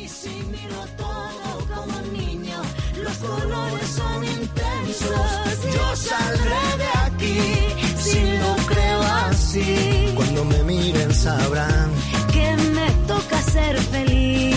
si miro todo como un niño, los colores son intensos. Yo saldré de aquí si lo creo así. Cuando me miren sabrán que me toca ser feliz.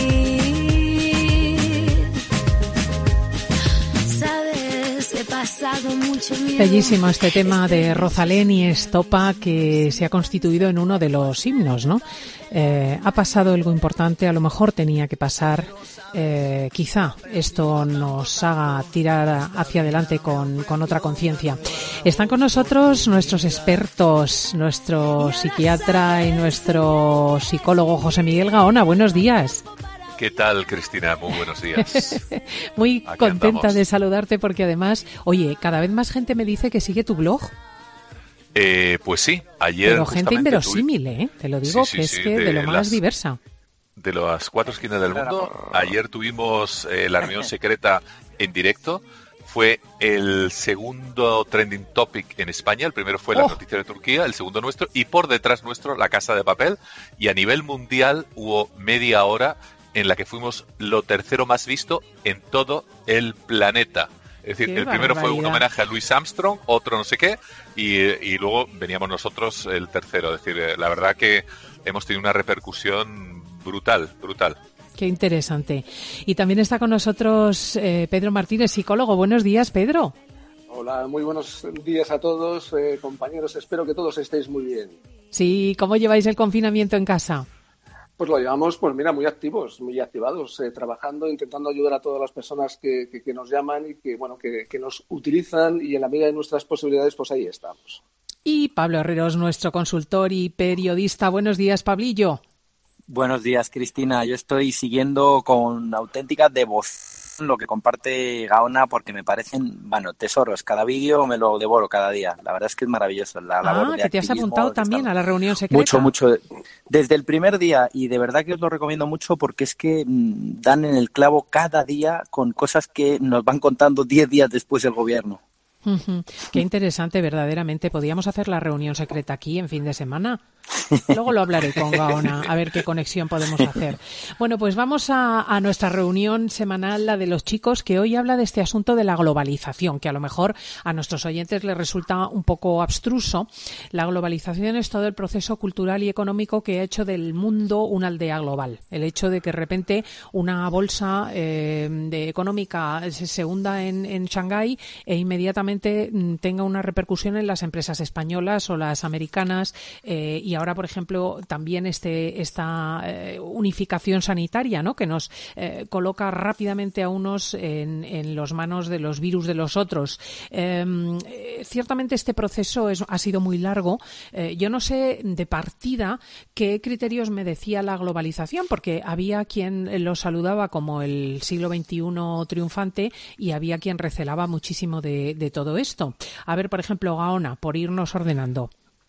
Sabes, he pasado mucho miedo. Bellísimo este tema de Rosalén y Estopa, que se ha constituido en uno de los himnos, ¿no? Ha pasado algo importante, a lo mejor tenía que pasar. Quizá esto nos haga tirar hacia adelante con otra conciencia. Están con nosotros nuestros expertos, nuestro psiquiatra y nuestro psicólogo José Miguel Gaona. Buenos días. ¿Qué tal, Cristina? Muy buenos días. Muy Aquí contenta andamos. de saludarte porque además, oye, cada vez más gente me dice que sigue tu blog. Pues sí, ayer Pero gente justamente inverosímil, te lo digo, Sí, que es sí, que de lo más las- diversa. de las 4 esquinas del mundo. Ayer tuvimos la reunión secreta en directo. Fue el segundo trending topic en España. El primero fue la noticia de Turquía, el segundo nuestro, y por detrás nuestro, La Casa de Papel. Y a nivel mundial hubo media hora en la que fuimos lo tercero más visto en todo el planeta. Es decir, ¡Qué el primero fue un barbaridad! homenaje a Louis Armstrong, otro no sé qué, y luego veníamos nosotros el tercero. Es decir, la verdad que hemos tenido una repercusión brutal. Qué interesante. Y también está con nosotros Pedro Martínez, psicólogo. Buenos días, Pedro. Hola, muy buenos días a todos, compañeros. Espero que todos estéis muy bien. Sí, ¿cómo lleváis el confinamiento en casa? Pues lo llevamos, pues mira, muy activos, muy activados, trabajando, intentando ayudar a todas las personas que nos llaman y que nos utilizan, y en la medida de nuestras posibilidades, pues ahí estamos. Y Pablo Herreros, nuestro consultor y periodista. Buenos días, Pablillo. Buenos días, Cristina. Yo estoy siguiendo con auténtica devoción lo que comparte Gaona porque me parecen, tesoros. Cada vídeo me lo devoro cada día. La verdad es que es maravilloso la labor de que te has activismo apuntado que también está- a la reunión secreta. Mucho. Desde el primer día, y de verdad que os lo recomiendo mucho porque es que dan en el clavo cada día con cosas que nos van contando 10 días después el gobierno. Ujú. Qué interesante, verdaderamente. ¿Podríamos hacer la reunión secreta aquí en fin de semana? Luego lo hablaré con Gaona, a ver qué conexión podemos hacer. Bueno, pues vamos a nuestra reunión semanal, la de los chicos, que hoy habla de este asunto de la globalización, que a lo mejor a nuestros oyentes les resulta un poco abstruso. La globalización es todo el proceso cultural y económico que ha hecho del mundo una aldea global. El hecho de que de repente una bolsa económica se hunda en Shanghái e inmediatamente tenga una repercusión en las empresas españolas o las americanas, y ahora, por ejemplo, también esta unificación sanitaria, ¿no?, que nos coloca rápidamente a unos en las manos de los virus de los otros. Ciertamente este proceso ha sido muy largo. Yo no sé de partida qué criterios me decía la globalización, porque había quien lo saludaba como el siglo XXI triunfante y había quien recelaba muchísimo de todo esto. A ver, por ejemplo, Gaona, por irnos ordenando.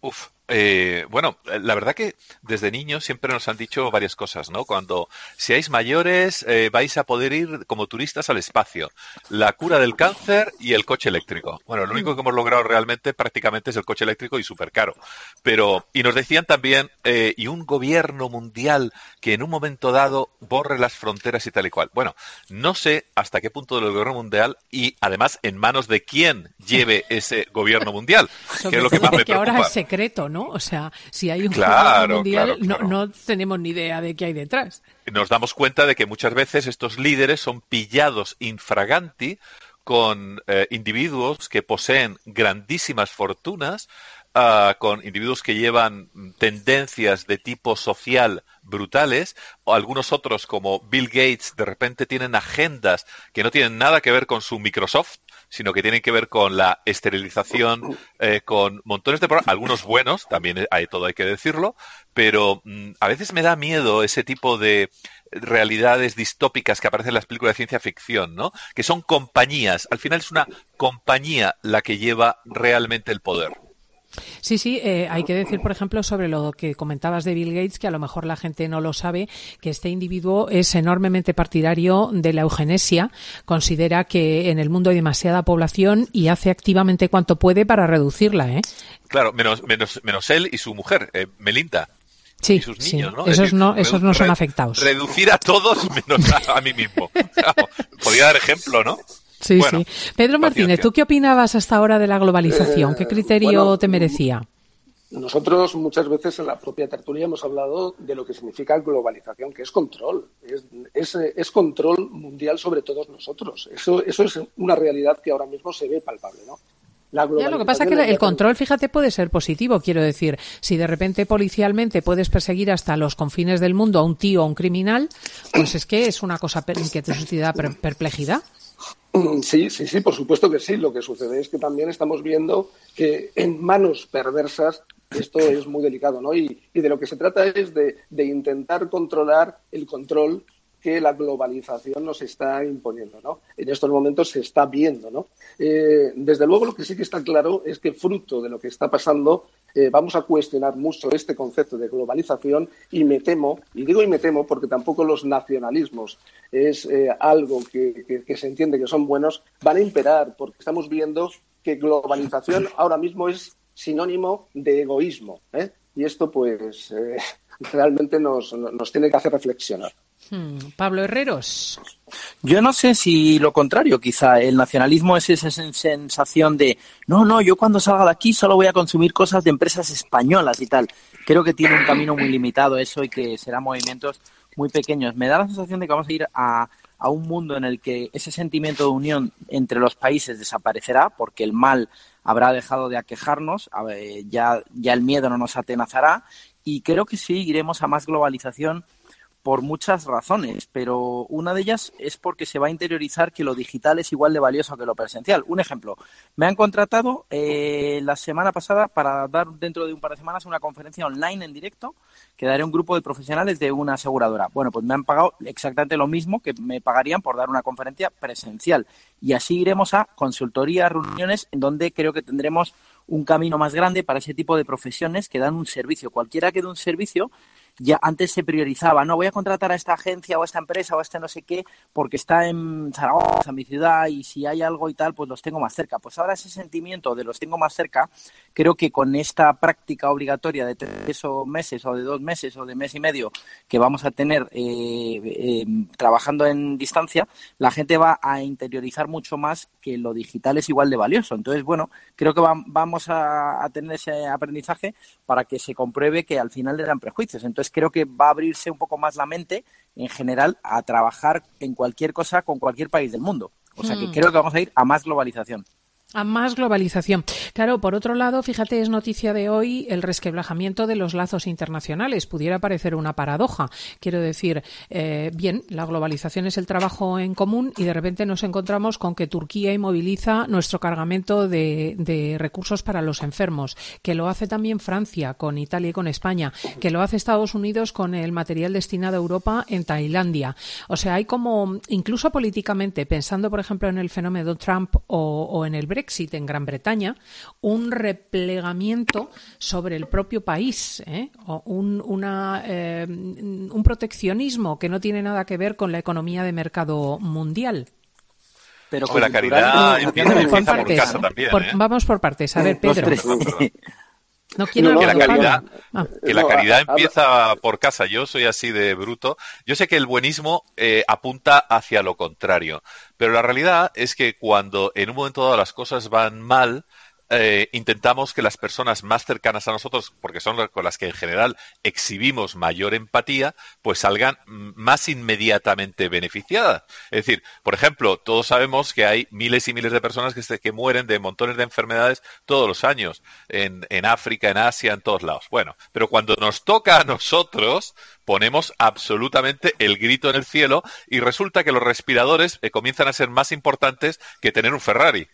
Bueno, la verdad que desde niños siempre nos han dicho varias cosas, ¿no? Cuando seáis mayores vais a poder ir como turistas al espacio, la cura del cáncer y el coche eléctrico. Bueno, lo único que hemos logrado realmente prácticamente es el coche eléctrico y súper caro. Y nos decían también, y un gobierno mundial que en un momento dado borre las fronteras y tal y cual. Bueno, no sé hasta qué punto del gobierno mundial y además en manos de quién lleve ese gobierno mundial, que es lo que más me que ahora preocupa. es secreto, ¿no? O sea, si hay un Claro, gobierno mundial, claro. No tenemos ni idea de qué hay detrás. Nos damos cuenta de que muchas veces estos líderes son pillados infraganti con individuos que poseen grandísimas fortunas, con individuos que llevan tendencias de tipo social brutales, o algunos otros como Bill Gates de repente tienen agendas que no tienen nada que ver con su Microsoft, sino que tienen que ver con la esterilización, con montones de programas, algunos buenos, también hay que decirlo, pero a veces me da miedo ese tipo de realidades distópicas que aparecen en las películas de ciencia ficción, ¿no? Que son compañías, al final es una compañía la que lleva realmente el poder. Sí, hay que decir, por ejemplo, sobre lo que comentabas de Bill Gates, que a lo mejor la gente no lo sabe, que este individuo es enormemente partidario de la eugenesia, considera que en el mundo hay demasiada población y hace activamente cuanto puede para reducirla, ¿eh? Claro, menos él y su mujer, Melinda. Sí, y sus niños, ¿no? Esos no son afectados. Reducir a todos menos a mí mismo. Podría dar ejemplo, ¿no? Sí, bueno, sí. Pedro Martínez, ¿tú qué opinabas hasta ahora de la globalización? ¿Qué criterio te merecía? Nosotros muchas veces en la propia tertulia hemos hablado de lo que significa globalización, que es control, es control mundial sobre todos nosotros. Eso es una realidad que ahora mismo se ve palpable, ¿no? Lo que pasa es que el control, fíjate, puede ser positivo. Quiero decir, si de repente policialmente puedes perseguir hasta los confines del mundo a un tío o a un criminal, pues es que es una cosa que te suscita perplejidad. Sí, por supuesto que sí. Lo que sucede es que también estamos viendo que en manos perversas esto es muy delicado, ¿no? Y de lo que se trata es de intentar controlar el control que la globalización nos está imponiendo, ¿no? En estos momentos se está viendo, ¿no? Desde luego lo que sí que está claro es que fruto de lo que está pasando vamos a cuestionar mucho este concepto de globalización y me temo porque tampoco los nacionalismos es algo que se entiende que son buenos, van a imperar porque estamos viendo que globalización ahora mismo es sinónimo de egoísmo, ¿eh? Y esto pues realmente nos tiene que hacer reflexionar. Pablo Herreros. Yo no sé si lo contrario, quizá el nacionalismo es esa sensación de no, yo cuando salga de aquí solo voy a consumir cosas de empresas españolas y tal. Creo que tiene un camino muy limitado eso y que serán movimientos muy pequeños. Me da la sensación de que vamos a ir a un mundo en el que ese sentimiento de unión entre los países desaparecerá porque el mal habrá dejado de aquejarnos, ya el miedo no nos atenazará y creo que sí iremos a más globalización por muchas razones, pero una de ellas es porque se va a interiorizar que lo digital es igual de valioso que lo presencial. Un ejemplo, me han contratado la semana pasada para dar dentro de un par de semanas una conferencia online en directo que daré a un grupo de profesionales de una aseguradora. Bueno, pues me han pagado exactamente lo mismo que me pagarían por dar una conferencia presencial y así iremos a consultorías, reuniones en donde creo que tendremos un camino más grande para ese tipo de profesiones que dan un servicio. Cualquiera que dé un servicio, ya antes se priorizaba, no voy a contratar a esta agencia o a esta empresa o a este no sé qué porque está en Zaragoza, mi ciudad, y si hay algo y tal, pues los tengo más cerca. Pues ahora ese sentimiento de los tengo más cerca, creo que con esta práctica obligatoria de 3 meses o de 2 meses o de mes y medio que vamos a tener trabajando en distancia, la gente va a interiorizar mucho más que lo digital es igual de valioso. Entonces, bueno, creo que vamos a tener ese aprendizaje para que se compruebe que al final le dan prejuicios. Entonces, creo que va a abrirse un poco más la mente en general a trabajar en cualquier cosa con cualquier país del mundo. O sea que creo que vamos a ir a más globalización. A más globalización. Claro, por otro lado, fíjate, es noticia de hoy el resquebrajamiento de los lazos internacionales. Pudiera parecer una paradoja. Quiero decir, bien, la globalización es el trabajo en común y de repente nos encontramos con que Turquía inmoviliza nuestro cargamento de recursos para los enfermos, que lo hace también Francia con Italia y con España, que lo hace Estados Unidos con el material destinado a Europa en Tailandia. O sea, hay como, incluso políticamente, pensando, por ejemplo, en el fenómeno Trump o en el Brexit en Gran Bretaña, replegamiento sobre el propio país, o un proteccionismo que no tiene nada que ver con la economía de mercado mundial. Pero la caridad empieza por casa también. Vamos por partes. A ver, Pedro. No quiero que la caridad empieza por casa. Yo soy así de bruto. Yo sé que el buenismo apunta hacia lo contrario, pero la realidad es que cuando en un momento dado las cosas van mal, intentamos que las personas más cercanas a nosotros, porque son con las que en general exhibimos mayor empatía, pues salgan más inmediatamente beneficiadas. Es decir, por ejemplo, todos sabemos que hay miles y miles de personas que mueren de montones de enfermedades todos los años, en África, en Asia, en todos lados. Bueno, pero cuando nos toca a nosotros, ponemos absolutamente el grito en el cielo y resulta que los respiradores comienzan a ser más importantes que tener un Ferrari.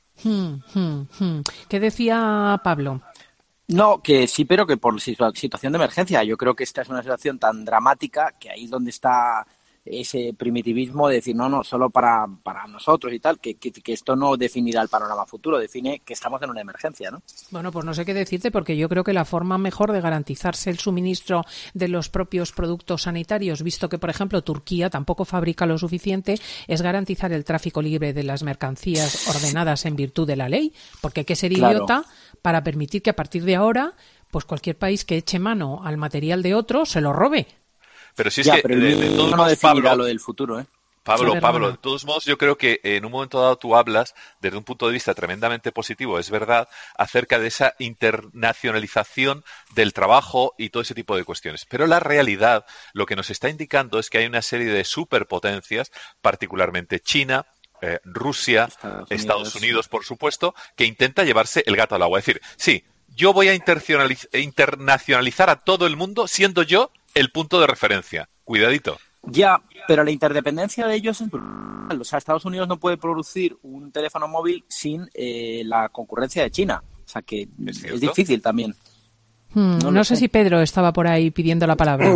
¿Qué decía Pablo? No, que sí, pero que por situación de emergencia. Yo creo que esta es una situación tan dramática que ahí es donde está ese primitivismo de decir no, solo para nosotros y tal, que esto no definirá el panorama futuro, define que estamos en una emergencia, ¿no? Bueno, pues no sé qué decirte, porque yo creo que la forma mejor de garantizarse el suministro de los propios productos sanitarios, visto que, por ejemplo, Turquía tampoco fabrica lo suficiente, es garantizar el tráfico libre de las mercancías ordenadas en virtud de la ley, porque hay que ser idiota para permitir que a partir de ahora pues cualquier país que eche mano al material de otro se lo robe. Pero si es que, pero de todos no modos, definirá lo del futuro, ¿eh? Pablo, Sí, de todos modos, yo creo que en un momento dado tú hablas, desde un punto de vista tremendamente positivo, es verdad, acerca de esa internacionalización del trabajo y todo ese tipo de cuestiones. Pero la realidad, lo que nos está indicando es que hay una serie de superpotencias, particularmente China, Rusia, Estados Unidos, por supuesto, que intenta llevarse el gato al agua. Es decir, sí, yo voy a internacionalizar a todo el mundo siendo yo el punto de referencia. Cuidadito. Ya, pero la interdependencia de ellos es brutal. O sea, Estados Unidos no puede producir un teléfono móvil sin la concurrencia de China. O sea, que es difícil también. No sé si Pedro estaba por ahí pidiendo la palabra.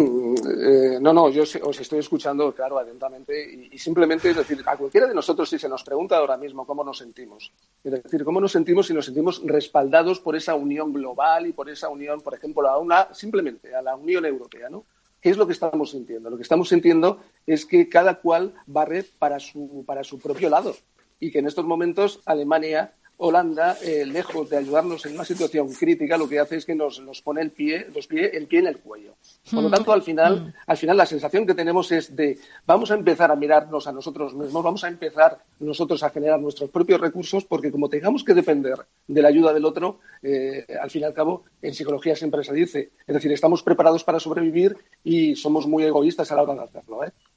No, yo os estoy escuchando, claro, atentamente, y simplemente, es decir, a cualquiera de nosotros, si se nos pregunta ahora mismo cómo nos sentimos, es decir, cómo nos sentimos si nos sentimos respaldados por esa unión global y por esa unión, por ejemplo, simplemente a la Unión Europea, ¿no? ¿Qué es lo que estamos sintiendo? Lo que estamos sintiendo es que cada cual barre para su propio lado y que en estos momentos Alemania, Holanda, lejos de ayudarnos en una situación crítica, lo que hace es que nos pone el pie en el cuello. Por lo tanto, al final la sensación que tenemos es de vamos a empezar a mirarnos a nosotros mismos, vamos a empezar nosotros a generar nuestros propios recursos, porque como tengamos que depender de la ayuda del otro, al fin y al cabo, en psicología siempre se dice, es decir, estamos preparados para sobrevivir y somos muy egoístas a la hora de hacerlo,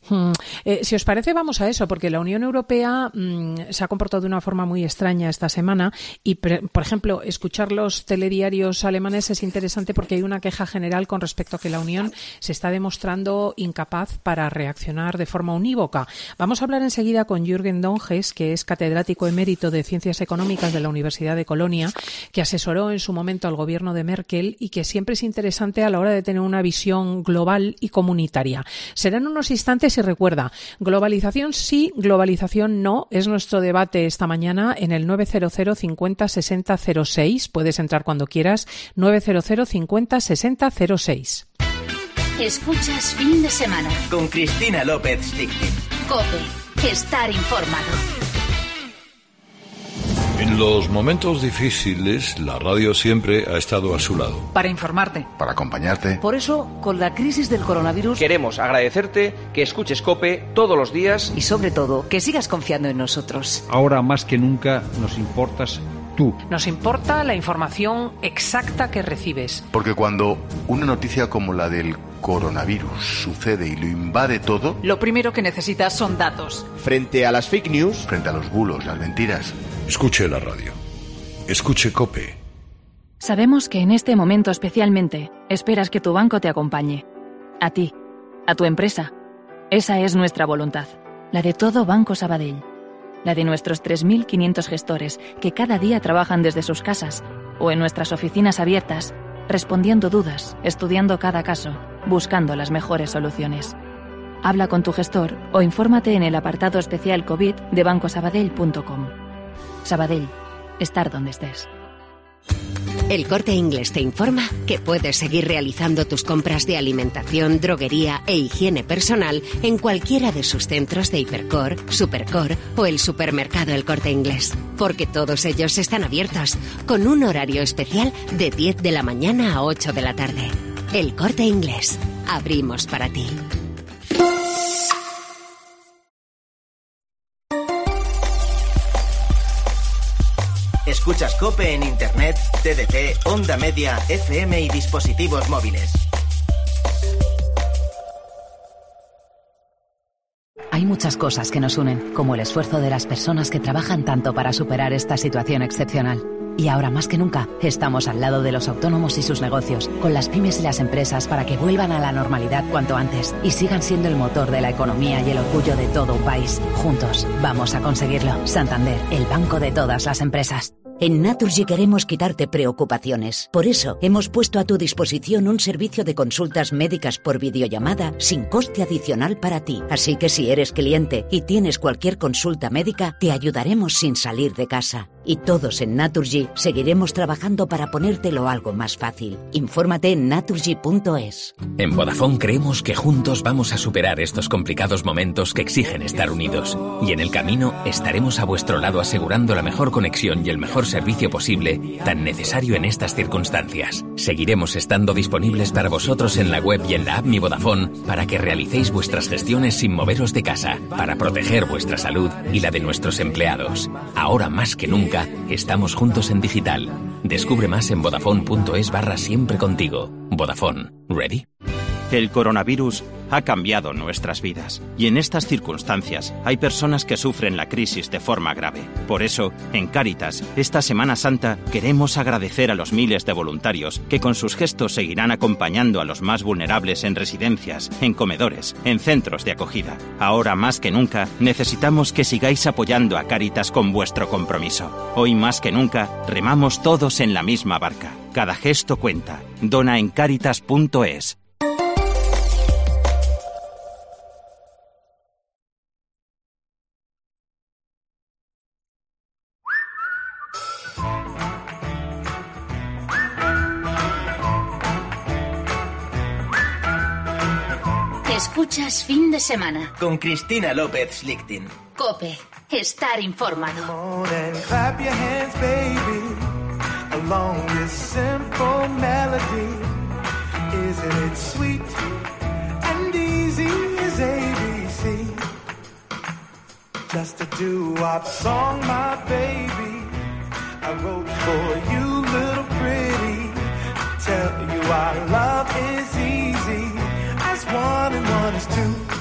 Si os parece, vamos a eso, porque la Unión Europea se ha comportado de una forma muy extraña esta semana y, por ejemplo, escuchar los telediarios alemanes es interesante porque hay una queja general con respecto a que la Unión se está demostrando incapaz para reaccionar de forma unívoca. Vamos a hablar enseguida con Jürgen Donges, que es catedrático emérito de Ciencias Económicas de la Universidad de Colonia, que asesoró en su momento al gobierno de Merkel y que siempre es interesante a la hora de tener una visión global y comunitaria. Serán unos instantes y recuerda, globalización sí, globalización no, es nuestro debate esta mañana en el 900 50 60 06. Puedes entrar cuando quieras, 900 50 60 06. Escuchas Fin de Semana con Cristina López Sticktin. COPE, estar informado. En los momentos difíciles, la radio siempre ha estado a su lado. Para informarte. Para acompañarte. Por eso, con la crisis del coronavirus, queremos agradecerte que escuches COPE todos los días. Y sobre todo, que sigas confiando en nosotros. Ahora más que nunca nos importas tú. Nos importa la información exacta que recibes. Porque cuando una noticia como la del coronavirus sucede y lo invade todo, lo primero que necesitas son datos. Frente a las fake news, frente a los bulos, las mentiras, escuche la radio. Escuche COPE. Sabemos que en este momento especialmente esperas que tu banco te acompañe. A ti, a tu empresa. Esa es nuestra voluntad. La de todo Banco Sabadell. La de nuestros 3.500 gestores que cada día trabajan desde sus casas o en nuestras oficinas abiertas, respondiendo dudas, estudiando cada caso, buscando las mejores soluciones. Habla con tu gestor o infórmate en el apartado especial COVID de bancosabadell.com. Sabadell, estar donde estés. El Corte Inglés te informa que puedes seguir realizando tus compras de alimentación, droguería e higiene personal en cualquiera de sus centros de Hipercor, Supercor o el supermercado El Corte Inglés, porque todos ellos están abiertos, con un horario especial de 10 de la mañana a 8 de la tarde. El Corte Inglés. Abrimos para ti. Escuchas COPE en Internet, TDT, Onda Media, FM y dispositivos móviles. Hay muchas cosas que nos unen, como el esfuerzo de las personas que trabajan tanto para superar esta situación excepcional. Y ahora más que nunca, estamos al lado de los autónomos y sus negocios, con las pymes y las empresas para que vuelvan a la normalidad cuanto antes y sigan siendo el motor de la economía y el orgullo de todo un país. Juntos, vamos a conseguirlo. Santander, el banco de todas las empresas. En Naturgy queremos quitarte preocupaciones. Por eso, hemos puesto a tu disposición un servicio de consultas médicas por videollamada sin coste adicional para ti. Así que si eres cliente y tienes cualquier consulta médica, te ayudaremos sin salir de casa. Y todos en Naturgy seguiremos trabajando para ponértelo algo más fácil. Infórmate en naturgy.es. En Vodafone creemos que juntos vamos a superar estos complicados momentos que exigen estar unidos. Y en el camino estaremos a vuestro lado asegurando la mejor conexión y el mejor servicio posible, tan necesario en estas circunstancias. Seguiremos estando disponibles para vosotros en la web y en la app Mi Vodafone para que realicéis vuestras gestiones sin moveros de casa, para proteger vuestra salud y la de nuestros empleados. Ahora más que nunca, estamos juntos en digital. Descubre más en vodafone.es/siempre contigo. Vodafone. ¿Ready? El coronavirus ha cambiado nuestras vidas y en estas circunstancias hay personas que sufren la crisis de forma grave. Por eso, en Cáritas, esta Semana Santa queremos agradecer a los miles de voluntarios que con sus gestos seguirán acompañando a los más vulnerables en residencias, en comedores, en centros de acogida. Ahora más que nunca, necesitamos que sigáis apoyando a Cáritas con vuestro compromiso. Hoy más que nunca, remamos todos en la misma barca. Cada gesto cuenta. Dona en cáritas.es. Escuchas Fin de Semana con Cristina López Schlichting. COPE. Estar informado. Clap your hands, baby, along this simple melody. Isn't it sweet and easy as ABC? Just a doo-wop song, my baby, I wrote for you, little pretty. Tell you our love is easy as 1 and 1 is 2.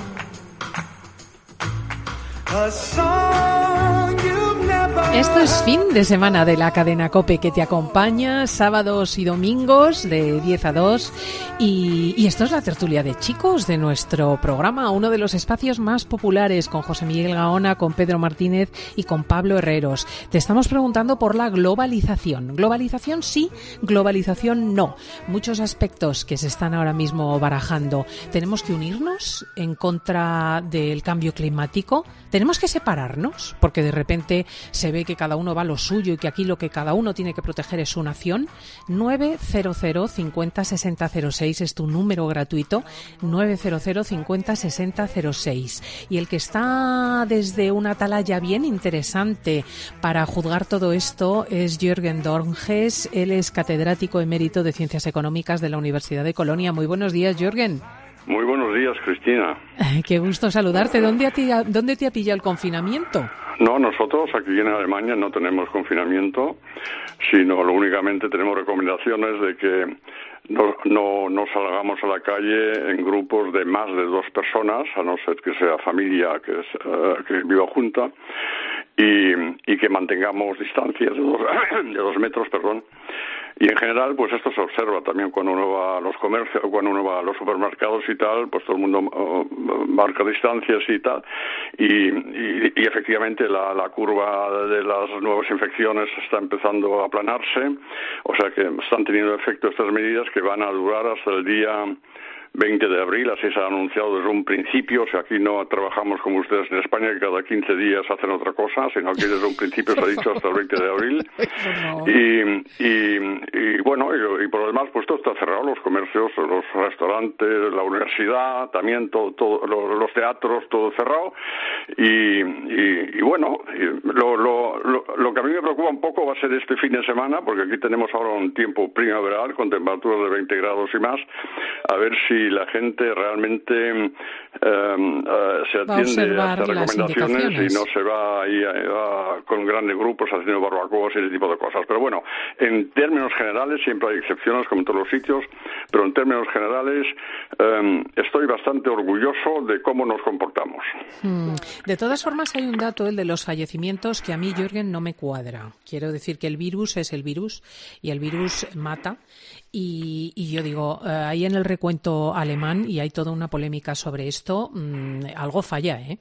A song you've never. Esto es Fin de Semana de la cadena COPE que te acompaña sábados y domingos de 10 a 2 y esto es la tertulia de chicos de nuestro programa, uno de los espacios más populares, con José Miguel Gaona, con Pedro Martínez y con Pablo Herreros. Te estamos preguntando por la globalización. ¿Globalización sí? ¿Globalización no? Muchos aspectos que se están ahora mismo barajando. ¿Tenemos que unirnos en contra del cambio climático? ¿Tenemos que separarnos? Porque de repente se ve que cada uno va a lo suyo y que aquí lo que cada uno tiene que proteger es su nación. 900 50 60 06 es tu número gratuito. 900 50 60 06. Y el que está desde una atalaya bien interesante para juzgar todo esto es Jürgen Dornges. Él es catedrático emérito de Ciencias Económicas de la Universidad de Colonia. Muy buenos días, Jürgen. Muy buenos días, Cristina. Qué gusto saludarte. ¿Dónde te ha pillado el confinamiento? No, nosotros aquí en Alemania no tenemos confinamiento, sino únicamente tenemos recomendaciones de que no salgamos a la calle en grupos de más de 2 personas, a no ser que sea familia que viva junta, y que mantengamos distancias de 2 metros, perdón. Y en general, pues esto se observa también cuando uno va a los comercios, cuando uno va a los supermercados y tal, pues todo el mundo marca distancias y tal. Y efectivamente la curva de las nuevas infecciones está empezando a aplanarse. O sea que están teniendo efecto estas medidas que van a durar hasta el día 20 de abril, así se ha anunciado desde un principio. O sea, aquí no trabajamos como ustedes en España, que cada 15 días hacen otra cosa, sino que desde un principio se ha dicho hasta el 20 de abril. Y bueno, y por lo demás, pues todo está cerrado, los comercios, los restaurantes, la universidad, también todo los teatros, todo cerrado. Y bueno, lo que a mí me preocupa un poco va a ser este fin de semana, porque aquí tenemos ahora un tiempo primaveral con temperaturas de 20 grados y más, a ver si la gente realmente se atiende a estas recomendaciones y no se va ahí con grandes grupos haciendo barbacoas y ese tipo de cosas. Pero bueno, en términos generales, siempre hay excepciones como en todos los sitios, pero en términos generales estoy bastante orgulloso de cómo nos comportamos. De todas formas, hay un dato, el de los fallecimientos, que a mí, Jürgen, no me cuadra. Quiero decir que el virus es el virus y el virus mata. Y yo digo, ahí en el recuento alemán, y hay toda una polémica sobre esto, algo falla, ¿eh?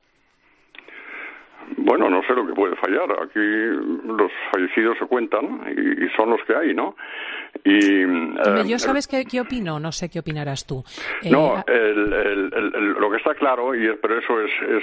Bueno, no sé lo que puede fallar. Aquí los fallecidos se cuentan y son los que hay, ¿no? Yo sabes qué opino, no sé qué opinarás tú. Lo que está claro, pero eso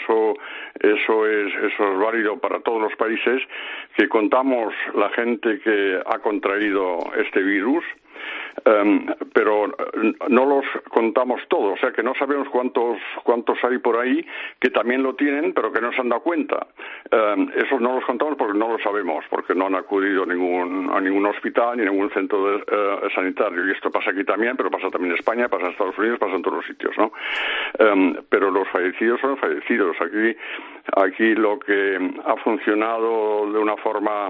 es válido para todos los países, que contamos la gente que ha contraído este virus, pero no los contamos todos, o sea que no sabemos cuántos hay por ahí que también lo tienen, pero que no se han dado cuenta. Esos no los contamos porque no lo sabemos, porque no han acudido a ningún hospital ni a ningún centro sanitario. Y esto pasa aquí también, pero pasa también en España, pasa en Estados Unidos, pasa en todos los sitios, ¿no? Pero los fallecidos son fallecidos. Aquí lo que ha funcionado de una forma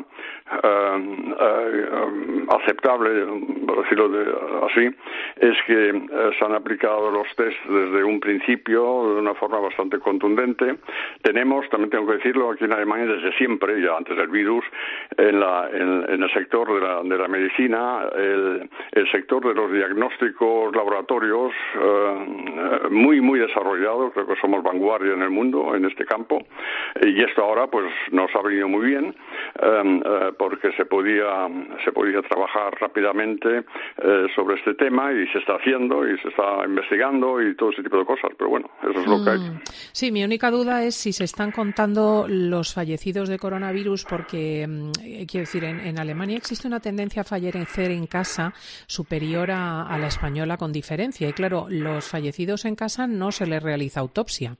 aceptable, por decirlo así, es que se han aplicado los test desde un principio de una forma bastante contundente. También tengo que decirlo, aquí en Alemania desde siempre, ya antes del virus, en el sector de la medicina, el sector de los diagnósticos laboratorios, muy, muy desarrollado. Creo que somos vanguardia en el mundo en este campo, y esto ahora pues nos ha venido muy bien, porque se podía trabajar rápidamente sobre este tema, y se está haciendo y se está investigando y todo ese tipo de cosas, pero bueno, eso es lo que hay. Sí, mi única duda es si se están contando los fallecidos de coronavirus, porque quiero decir, en Alemania existe una tendencia a fallecer en casa superior a la española con diferencia, y claro, los fallecidos en casa no se les realiza autopsia.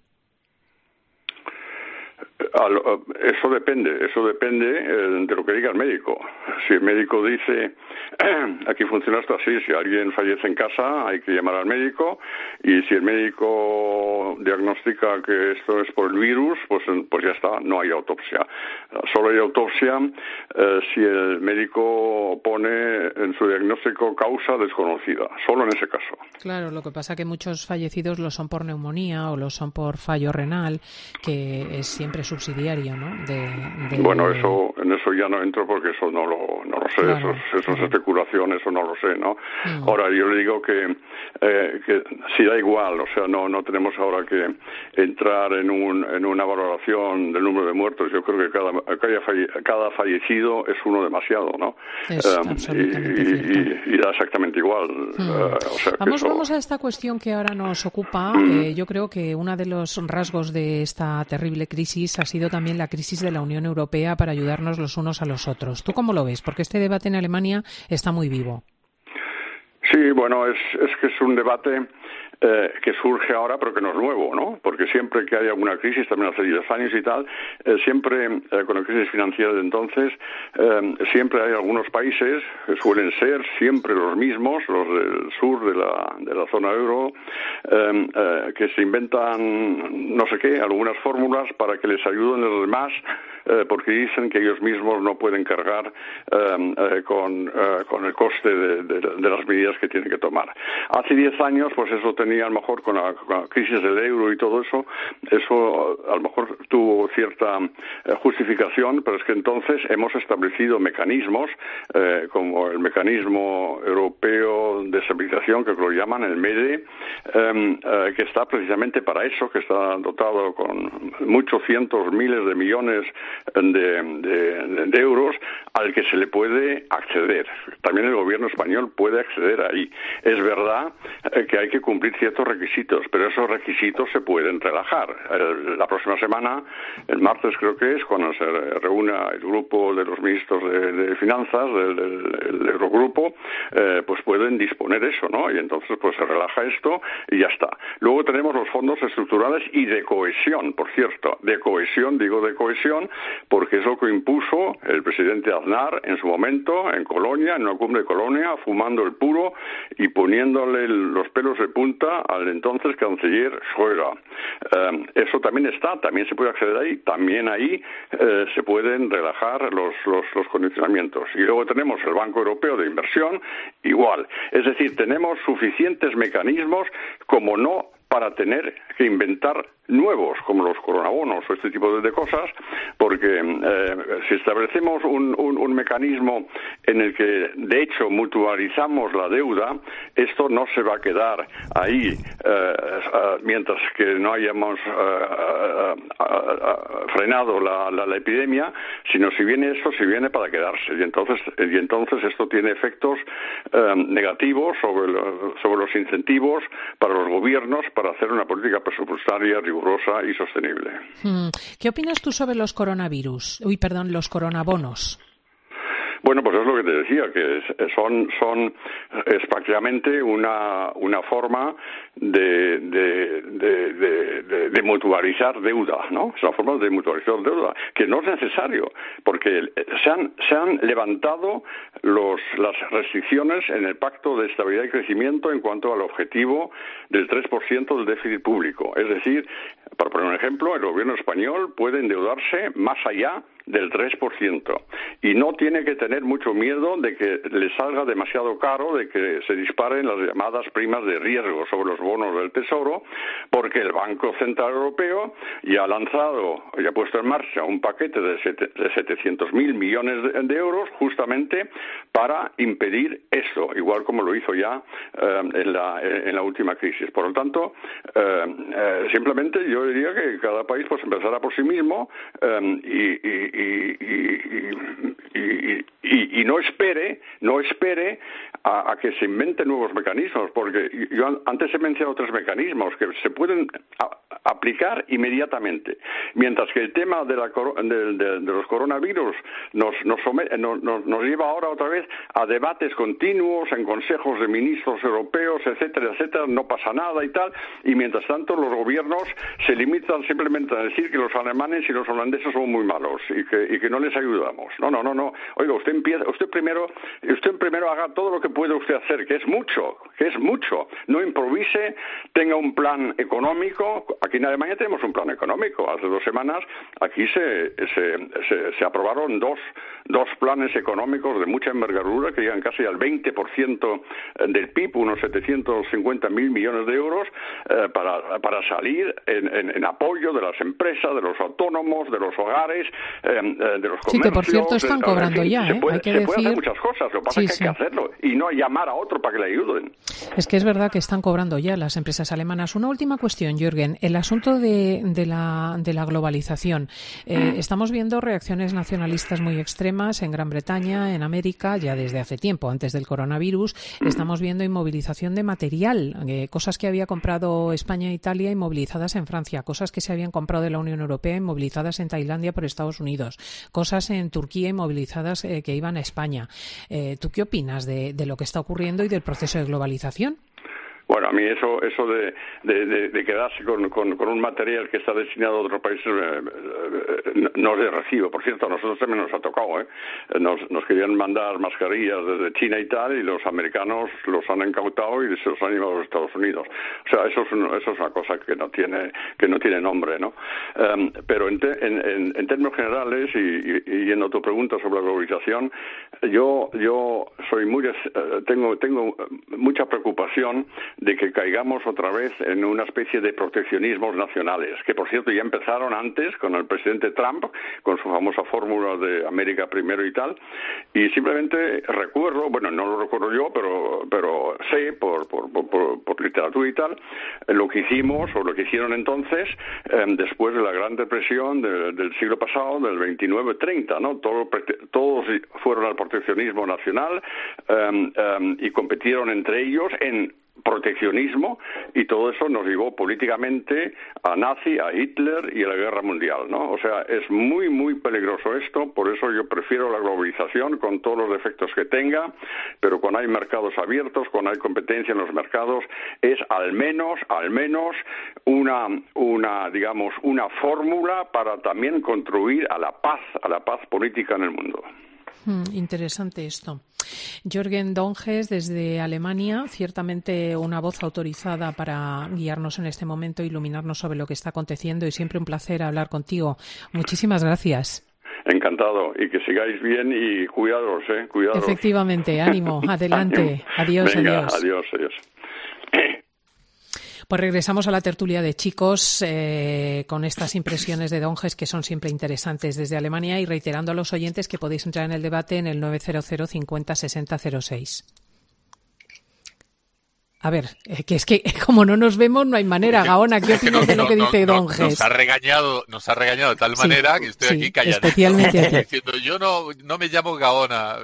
Eso depende de lo que diga el médico. Si el médico dice, aquí funciona esto así, si alguien fallece en casa hay que llamar al médico, y si el médico diagnostica que esto es por el virus, pues ya está, no hay autopsia. Solo hay autopsia si el médico pone en su diagnóstico causa desconocida, solo en ese caso. Claro, lo que pasa que muchos fallecidos lo son por neumonía o lo son por fallo renal, que es siempre subsidiario, ¿no? Bueno, en eso ya no entro porque eso no lo sé, claro, eso es especulación, eso no lo sé, ¿no? Ahora, yo le digo que sí, da igual, o sea, no tenemos ahora que entrar en una valoración del número de muertos. Yo creo que cada fallecido es uno demasiado, ¿no? Y da exactamente igual. O sea, vamos a esta cuestión que ahora nos ocupa. Yo creo que uno de los rasgos de esta terrible crisis ha sido también la crisis de la Unión Europea para ayudarnos los unos a los otros. ¿Tú cómo lo ves? Porque este debate en Alemania está muy vivo. Sí, bueno, es que es un debate que surge ahora, pero que no es nuevo, ¿no? Porque siempre que hay alguna crisis, también hace 10 años y tal, siempre con la crisis financiera de entonces, siempre hay algunos países, suelen ser siempre los mismos, los del sur de la zona euro, que se inventan no sé qué, algunas fórmulas para que les ayuden a los demás, porque dicen que ellos mismos no pueden cargar con el coste de las medidas que tienen que tomar. Hace 10 años, pues eso tenía, a lo mejor con la crisis del euro y todo eso a lo mejor tuvo cierta justificación, pero es que entonces hemos establecido mecanismos, como el mecanismo europeo de estabilización, que lo llaman el MEDE, que está precisamente para eso, que está dotado con muchos cientos, miles de millones de euros, al que se le puede acceder. También el gobierno español puede acceder ahí. Es verdad que hay que cumplir ciertos requisitos, pero esos requisitos se pueden relajar. La próxima semana, el martes creo que es, cuando se reúna el grupo de los ministros de finanzas del Eurogrupo, pues pueden disponer eso, ¿no? Y entonces pues se relaja esto y ya está. Luego tenemos los fondos estructurales y de cohesión, por cierto. De cohesión, digo de cohesión, porque es lo que impuso el presidente Aznar en su momento en Colonia, en una cumbre de Colonia, fumando el puro y poniéndole los pelos de punta al entonces canciller Schröder. Eso también también se puede acceder ahí, también ahí se pueden relajar los condicionamientos. Y luego tenemos el Banco Europeo de Inversión, igual. Es decir, tenemos suficientes mecanismos como no para tener que inventar nuevos, como los coronabonos o este tipo de cosas, porque si establecemos un mecanismo en el que, de hecho, mutualizamos la deuda, esto no se va a quedar ahí mientras que no hayamos frenado la epidemia, sino si viene para quedarse. Y entonces esto tiene efectos negativos sobre los incentivos para los gobiernos para hacer una política presupuestaria rigurosa y sostenible. ¿Qué opinas tú sobre los los coronabonos? Bueno, pues es lo que te decía, que es prácticamente una forma de mutualizar deuda, ¿no? Es una forma de mutualizar deuda, que no es necesario, porque se han levantado las restricciones en el Pacto de Estabilidad y Crecimiento en cuanto al objetivo del 3% del déficit público. Es decir, para poner un ejemplo, el gobierno español puede endeudarse más allá del 3%. Y no tiene que tener mucho miedo de que le salga demasiado caro, de que se disparen las llamadas primas de riesgo sobre los bonos del Tesoro, porque el Banco Central Europeo ya ha lanzado, ya ha puesto en marcha un paquete de 700.000 millones de euros justamente para impedir eso, igual como lo hizo ya en la última crisis. Por lo tanto, simplemente yo diría que cada país pues empezará por sí mismo y no espere a que se inventen nuevos mecanismos, porque yo antes he mencionado 3 mecanismos que se pueden aplicar inmediatamente, mientras que el tema de los coronavirus nos lleva ahora otra vez a debates continuos en consejos de ministros europeos, etcétera, etcétera, no pasa nada y tal, y mientras tanto los gobiernos se limitan simplemente a decir que los alemanes y los holandeses son muy malos y que no les ayudamos. No. Oiga, usted primero haga todo lo que puede usted hacer, que es mucho. No improvise, tenga un plan económico. Aquí en Alemania tenemos un plan económico. Hace 2 semanas aquí se aprobaron dos planes económicos de mucha envergadura que llegan casi al 20% del PIB, unos 750.000 millones de euros, para salir en apoyo de las empresas, de los autónomos, de los hogares, de los comercios. Sí, que por cierto están cobrando ya, se puede decir... hacer muchas cosas, lo que pasa es que hay que hacerlo y no llamar a otro para que le ayuden. Es que es verdad que están cobrando ya las empresas alemanas. Una última cuestión, Jürgen, el asunto de la globalización. Estamos viendo reacciones nacionalistas muy extremas en Gran Bretaña, en América, ya desde hace tiempo, antes del coronavirus. Estamos viendo inmovilización de material, cosas que había comprado España e Italia inmovilizadas en Francia, cosas que se habían comprado de la Unión Europea inmovilizadas en Tailandia por Estados Unidos, cosas en Turquía inmovilizadas que iban a España. ¿Tú qué opinas de lo que está ocurriendo y del proceso de globalización? Bueno, a mí eso de quedarse con un material que está destinado a otro país no es de recibo. Por cierto, a nosotros también nos ha tocado, ¿eh? Nos querían mandar mascarillas desde China y tal, y los americanos los han incautado y se los han llevado a los Estados Unidos. O sea, eso es una cosa que no tiene nombre, ¿no? Pero en términos generales, y yendo a tu pregunta sobre la globalización, yo soy tengo mucha preocupación de que caigamos otra vez en una especie de proteccionismos nacionales, que por cierto ya empezaron antes con el presidente Trump, con su famosa fórmula de América primero y tal, y simplemente recuerdo, bueno, no lo recuerdo yo, pero sé por literatura y tal, lo que hicimos o lo que hicieron entonces, después de la Gran Depresión del siglo pasado, del 29-30, ¿no? Todos fueron al proteccionismo nacional y competieron entre ellos en proteccionismo, y todo eso nos llevó políticamente a Nazi, a Hitler y a la Guerra Mundial, ¿no? O sea, es muy, muy peligroso esto, por eso yo prefiero la globalización con todos los defectos que tenga, pero cuando hay mercados abiertos, cuando hay competencia en los mercados, es al menos una fórmula para también contribuir a la paz política en el mundo. Interesante esto. Jürgen Donges, desde Alemania, ciertamente una voz autorizada para guiarnos en este momento, iluminarnos sobre lo que está aconteciendo, y siempre un placer hablar contigo. Muchísimas gracias. Encantado, y que sigáis bien y cuidados, cuidados. Efectivamente, ánimo, adelante. Adiós, Venga, adiós. Adiós. Pues regresamos a la tertulia de chicos con estas impresiones de Donges que son siempre interesantes desde Alemania y reiterando a los oyentes que podéis entrar en el debate en el 900 50 60 06. A ver, que es que como no nos vemos no hay manera. Gaona, ¿qué opinas de lo que dice Donges? Nos ha regañado de tal manera que estoy aquí calladito. Especialmente diciendo, yo no me llamo Gaona.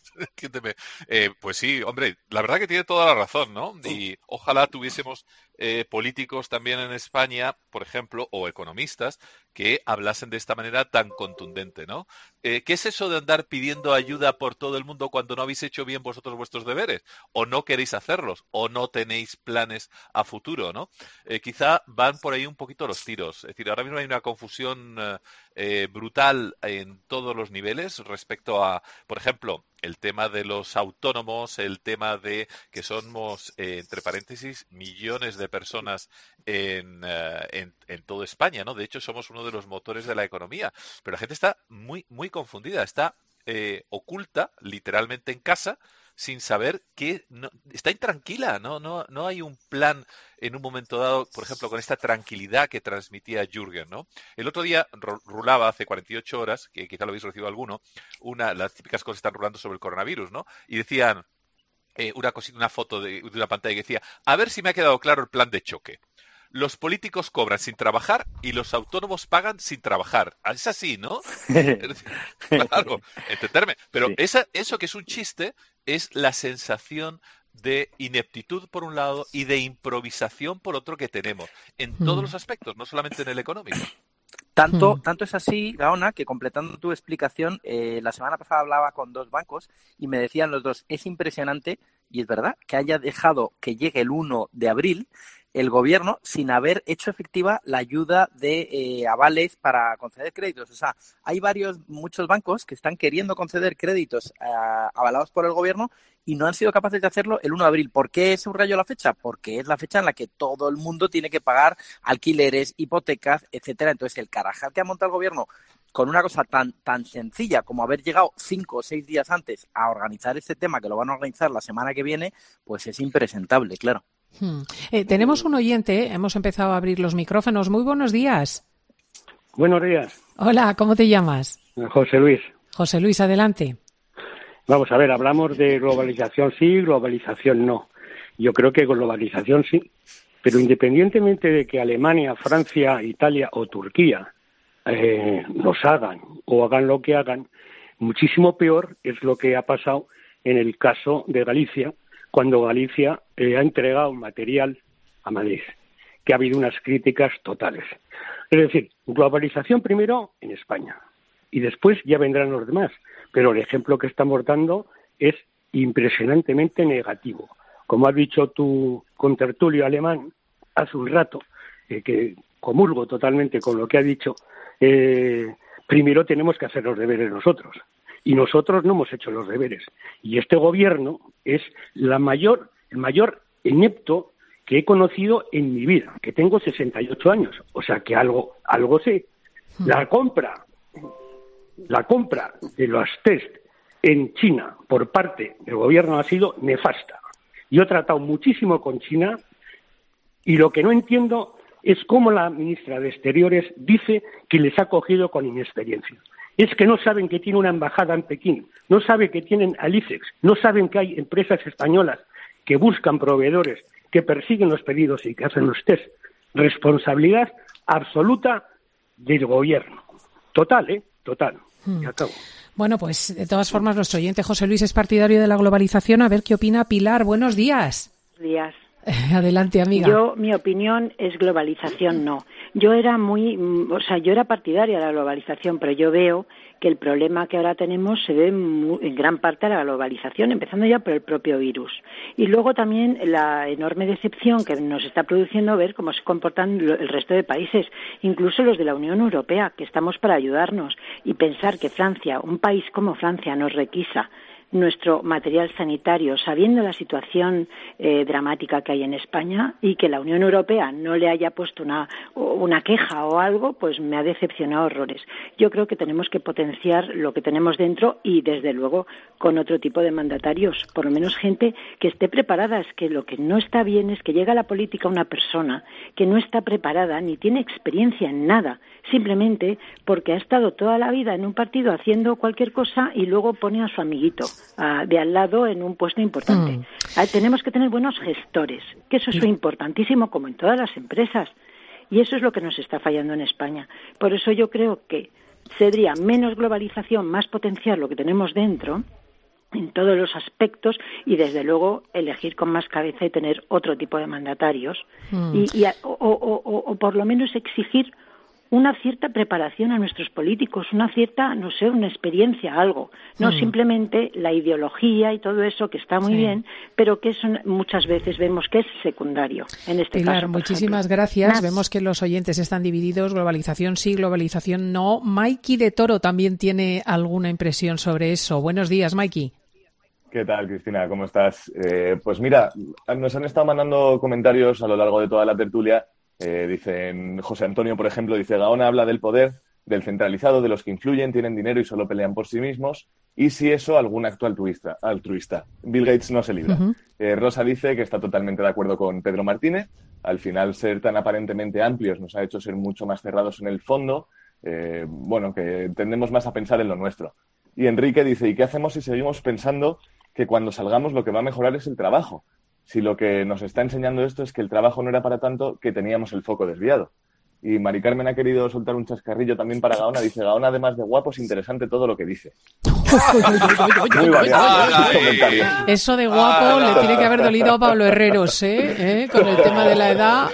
Pues sí, hombre, la verdad que tiene toda la razón, ¿no? Y ojalá tuviésemos políticos también en España, por ejemplo, o economistas, que hablasen de esta manera tan contundente, ¿no? ¿Qué es eso de andar pidiendo ayuda por todo el mundo cuando no habéis hecho bien vosotros vuestros deberes? ¿O no queréis hacerlos? ¿O no tenéis planes a futuro, ¿no? Quizá van por ahí un poquito los tiros. Es decir, ahora mismo hay una confusión brutal en todos los niveles respecto a, por ejemplo, el tema de los autónomos, el tema de que somos, entre paréntesis, millones de personas en toda España, ¿no? De hecho, somos uno de los motores de la economía. Pero la gente está muy, muy confundida, está oculta, literalmente en casa, sin saber está intranquila, no hay un plan en un momento dado, por ejemplo, con esta tranquilidad que transmitía Jürgen, ¿no? El otro día rulaba hace 48 horas, que quizá lo habéis recibido alguno, las típicas cosas están rulando sobre el coronavirus, ¿no? Y decían una foto de una pantalla que decía, a ver si me ha quedado claro el plan de choque. Los políticos cobran sin trabajar y los autónomos pagan sin trabajar. Es así, ¿no? Claro, entenderme. Pero sí. Eso que es un chiste es la sensación de ineptitud por un lado y de improvisación por otro que tenemos en todos los aspectos, no solamente en el económico. Tanto es así, Gaona, que completando tu explicación, la semana pasada hablaba con 2 bancos y me decían los dos, es impresionante, y es verdad, que haya dejado que llegue el 1 de abril el gobierno sin haber hecho efectiva la ayuda de avales para conceder créditos. O sea, hay muchos bancos que están queriendo conceder créditos avalados por el gobierno y no han sido capaces de hacerlo el 1 de abril. ¿Por qué subrayo la fecha? Porque es la fecha en la que todo el mundo tiene que pagar alquileres, hipotecas, etcétera. Entonces, el carajal que ha montado el gobierno con una cosa tan sencilla como haber llegado 5 o 6 días antes a organizar este tema, que lo van a organizar la semana que viene, pues es impresentable, claro. Tenemos un oyente, hemos empezado a abrir los micrófonos. Muy buenos días. Buenos días. Hola, ¿cómo te llamas? José Luis. José Luis, adelante. Vamos a ver, hablamos de globalización sí, globalización no. Yo creo que globalización sí, pero independientemente de que Alemania, Francia, Italia o Turquía nos hagan o hagan lo que hagan, muchísimo peor es lo que ha pasado en el caso de Galicia, cuando Galicia ha entregado material a Madrid, que ha habido unas críticas totales. Es decir, globalización primero en España y después ya vendrán los demás, pero el ejemplo que estamos dando es impresionantemente negativo. Como ha dicho tu contertulio alemán hace un rato, que comulgo totalmente con lo que ha dicho, primero tenemos que hacer los deberes nosotros. Y nosotros no hemos hecho los deberes. Y este gobierno es el mayor inepto que he conocido en mi vida, que tengo 68 años. O sea que algo sé. La compra de los test en China por parte del gobierno ha sido nefasta. Yo he tratado muchísimo con China y lo que no entiendo es cómo la ministra de Exteriores dice que les ha cogido con inexperiencia. Es que no saben que tiene una embajada en Pekín, no saben que tienen al ICEX, no saben que hay empresas españolas que buscan proveedores, que persiguen los pedidos y que hacen los test. Responsabilidad absoluta del gobierno. Total, total. Y acabo. Bueno, pues de todas formas nuestro oyente José Luis es partidario de la globalización. A ver qué opina Pilar. Buenos días. Buenos días. Adelante, amiga. Mi opinión es globalización, no. Yo era partidaria de la globalización, pero yo veo que el problema que ahora tenemos se debe en gran parte a la globalización, empezando ya por el propio virus. Y luego también la enorme decepción que nos está produciendo ver cómo se comportan el resto de países, incluso los de la Unión Europea, que estamos para ayudarnos. Y pensar que Francia, un país como Francia, nos requisa nuestro material sanitario, sabiendo la situación dramática que hay en España, y que la Unión Europea no le haya puesto una queja o algo, pues me ha decepcionado horrores. Yo creo que tenemos que potenciar lo que tenemos dentro y, desde luego, con otro tipo de mandatarios, por lo menos gente que esté preparada. Es que lo que no está bien es que llega a la política una persona que no está preparada ni tiene experiencia en nada, simplemente porque ha estado toda la vida en un partido haciendo cualquier cosa y luego pone a su amiguito de al lado en un puesto importante. Tenemos que tener buenos gestores, que eso es importantísimo, como en todas las empresas, y eso es lo que nos está fallando en España. Por eso yo creo que sería menos globalización, más potenciar lo que tenemos dentro en todos los aspectos, y desde luego elegir con más cabeza y tener otro tipo de mandatarios o por lo menos exigir una cierta preparación a nuestros políticos, una cierta, no sé, una experiencia, algo, no simplemente la ideología y todo eso, que está muy bien, pero que eso muchas veces vemos que es secundario en este Pilar, caso. Muchísimas gracias. Vemos que los oyentes están divididos, globalización sí, globalización no. Mikey de Toro también tiene alguna impresión sobre eso. Buenos días, Mikey. ¿Qué tal, Cristina? ¿Cómo estás? Pues mira, nos han estado mandando comentarios a lo largo de toda la tertulia. Dicen, José Antonio, por ejemplo, dice: Gaona habla del poder, del centralizado, de los que influyen, tienen dinero y solo pelean por sí mismos, y si eso, algún acto altruista. Bill Gates no se libra. Rosa dice que está totalmente de acuerdo con Pedro Martínez. Al final, ser tan aparentemente amplios nos ha hecho ser mucho más cerrados en el fondo. Que tendemos más a pensar en lo nuestro. Y Enrique dice: ¿y qué hacemos si seguimos pensando que cuando salgamos lo que va a mejorar es el trabajo? Si lo que nos está enseñando esto es que el trabajo no era para tanto, que teníamos el foco desviado. Y Mari Carmen ha querido soltar un chascarrillo también para Gaona. Dice: Gaona, además de guapo, es interesante todo lo que dice. Muy variado los comentarios. Eso de guapo le tiene que haber dolido a Pablo Herreros, con el tema de la edad.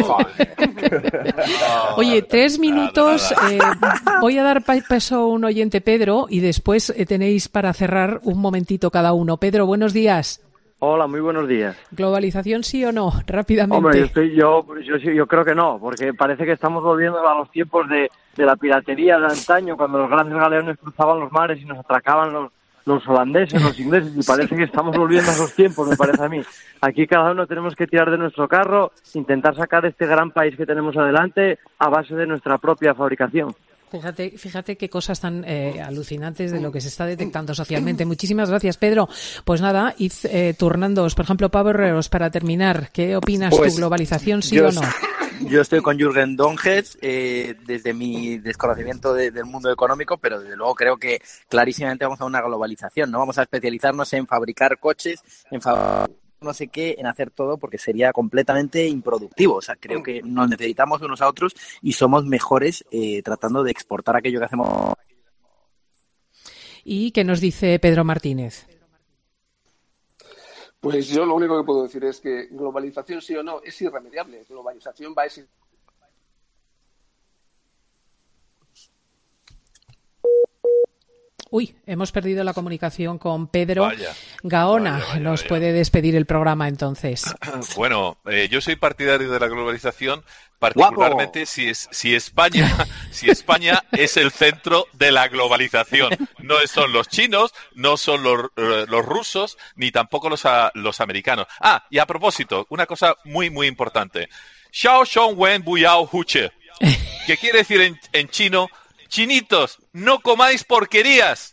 Oye, 3 minutos. Voy a dar paso a un oyente, Pedro, y después tenéis para cerrar un momentito cada uno. Pedro, buenos días. Hola, muy buenos días. ¿Globalización sí o no? Rápidamente. Hombre, yo creo que no, porque parece que estamos volviendo a los tiempos de la piratería de antaño, cuando los grandes galeones cruzaban los mares y nos atracaban los holandeses, los ingleses, y parece que estamos volviendo a esos tiempos, me parece a mí. Aquí cada uno tenemos que tirar de nuestro carro, intentar sacar este gran país que tenemos adelante a base de nuestra propia fabricación. Fíjate qué cosas tan alucinantes de lo que se está detectando socialmente. Muchísimas gracias, Pedro. Pues nada, id turnándoos. Por ejemplo, Pablo Herreros, para terminar, ¿qué opinas tú? ¿Globalización sí o no? Yo estoy con Jürgen Donges desde mi desconocimiento del mundo económico, pero desde luego creo que clarísimamente vamos a una globalización. No vamos a especializarnos en fabricar coches, en no sé qué, en hacer todo, porque sería completamente improductivo. O sea, creo que nos necesitamos unos a otros y somos mejores tratando de exportar aquello que hacemos. ¿Y qué nos dice Pedro Martínez? Pues yo lo único que puedo decir es que globalización sí o no es irremediable. Globalización va a existir. Uy, hemos perdido la comunicación con Pedro. Vaya, Gaona. Nos puede despedir el programa entonces. Bueno, yo soy partidario de la globalización, particularmente si España es el centro de la globalización. No son los chinos, no son los rusos, ni tampoco los americanos. Ah, y a propósito, una cosa muy, muy importante. Xiao Shong Wen Buyao Huche. ¿Qué quiere decir en chino? Chinitos, no comáis porquerías.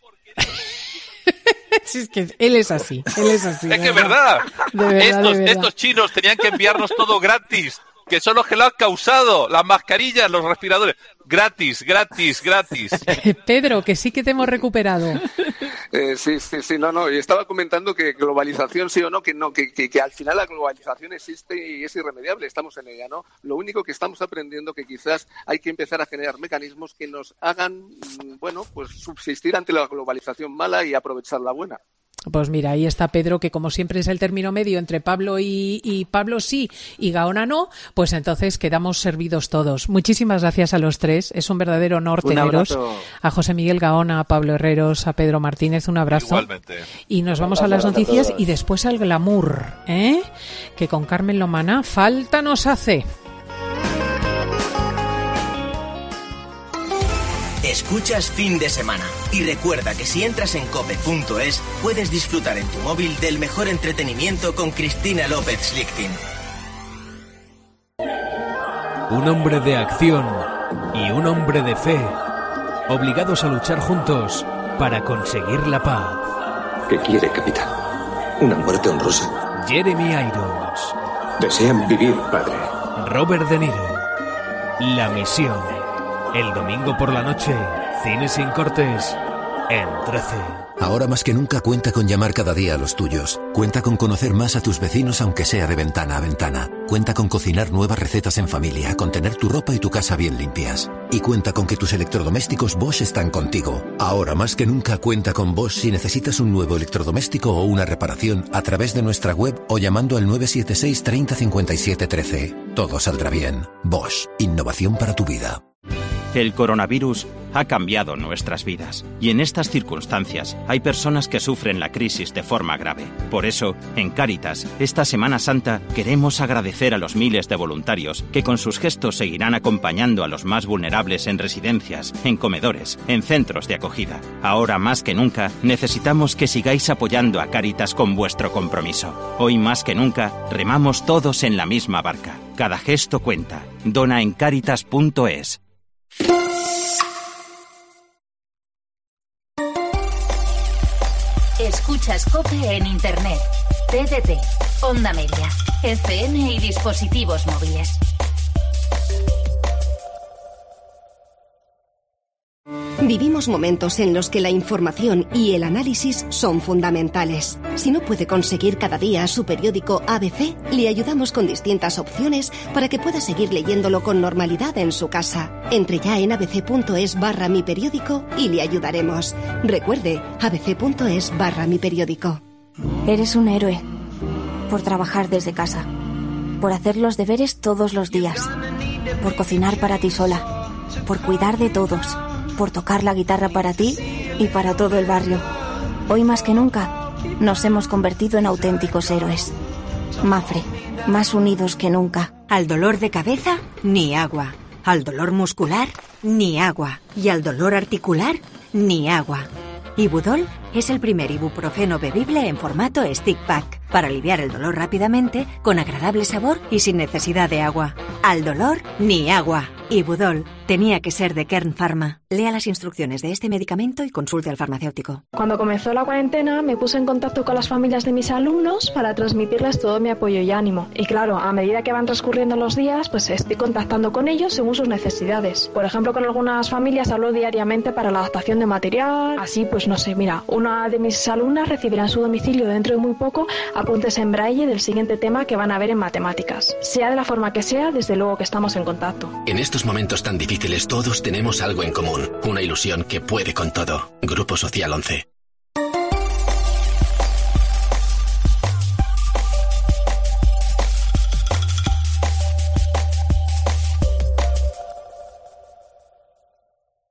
Si es que él es así. Es que es verdad. Estos chinos tenían que enviarnos todo gratis, que son los que lo han causado, las mascarillas, los respiradores. Gratis. Pedro, que sí que te hemos recuperado. Sí, no. Y estaba comentando que globalización sí o no, que al final la globalización existe y es irremediable, estamos en ella, ¿no? Lo único que estamos aprendiendo que quizás hay que empezar a generar mecanismos que nos hagan, pues subsistir ante la globalización mala y aprovechar la buena. Pues mira, ahí está Pedro, que como siempre es el término medio entre Pablo y Pablo sí y Gaona no, pues entonces quedamos servidos todos. Muchísimas gracias a los tres, es un verdadero honor teneros. A José Miguel Gaona, a Pablo Herreros, a Pedro Martínez, un abrazo. Igualmente. Y nos vamos a las noticias y después al glamour, que con Carmen Lomana falta nos hace. Escuchas Fin de Semana. Y recuerda que si entras en cope.es puedes disfrutar en tu móvil del mejor entretenimiento con Cristina López Schlichting. Un hombre de acción y un hombre de fe, obligados a luchar juntos para conseguir la paz. ¿Qué quiere, capitán? ¿Una muerte honrosa? Jeremy Irons. Desean vivir, padre. Robert De Niro. La misión. El domingo por la noche, Cine sin cortes, en 13. Ahora más que nunca cuenta con llamar cada día a los tuyos. Cuenta con conocer más a tus vecinos aunque sea de ventana a ventana. Cuenta con cocinar nuevas recetas en familia, con tener tu ropa y tu casa bien limpias. Y cuenta con que tus electrodomésticos Bosch están contigo. Ahora más que nunca cuenta con Bosch si necesitas un nuevo electrodoméstico o una reparación a través de nuestra web o llamando al 976 30 57 13. Todo saldrá bien. Bosch. Innovación para tu vida. El coronavirus ha cambiado nuestras vidas y en estas circunstancias hay personas que sufren la crisis de forma grave. Por eso, en Cáritas, esta Semana Santa queremos agradecer a los miles de voluntarios que con sus gestos seguirán acompañando a los más vulnerables en residencias, en comedores, en centros de acogida. Ahora más que nunca necesitamos que sigáis apoyando a Cáritas con vuestro compromiso. Hoy más que nunca remamos todos en la misma barca. Cada gesto cuenta. Dona en cáritas.es. Escuchas COPE en Internet, TDT, Onda Media, FM y dispositivos móviles. Vivimos momentos en los que la información y el análisis son fundamentales. Si no puede conseguir cada día su periódico ABC, le ayudamos con distintas opciones para que pueda seguir leyéndolo con normalidad en su casa. Entre ya en abc.es/mi periódico y le ayudaremos. Recuerde, abc.es/mi periódico. Eres un héroe. Por trabajar desde casa. Por hacer los deberes todos los días. Por cocinar para ti sola. Por cuidar de todos. Por tocar la guitarra para ti y para todo el barrio. Hoy más que nunca, nos hemos convertido en auténticos héroes. Mapfre, más unidos que nunca. Al dolor de cabeza, ni agua. Al dolor muscular, ni agua. Y al dolor articular, ni agua. Ibudol es el primer ibuprofeno bebible en formato stick pack para aliviar el dolor rápidamente, con agradable sabor y sin necesidad de agua. Al dolor, ni agua. Ibudol tenía que ser de Kern Pharma. Lea las instrucciones de este medicamento y consulte al farmacéutico. Cuando comenzó la cuarentena me puse en contacto con las familias de mis alumnos para transmitirles todo mi apoyo y ánimo. Y claro, a medida que van transcurriendo los días, pues estoy contactando con ellos según sus necesidades. Por ejemplo, con algunas familias hablo diariamente para la adaptación de material. Así, pues no sé, mira, una de mis alumnas recibirá en su domicilio dentro de muy poco apuntes en braille del siguiente tema que van a ver en matemáticas. Sea de la forma que sea, desde luego que estamos en contacto. En estos momentos tan difíciles todos tenemos algo en común, una ilusión que puede con todo. Grupo Social 11.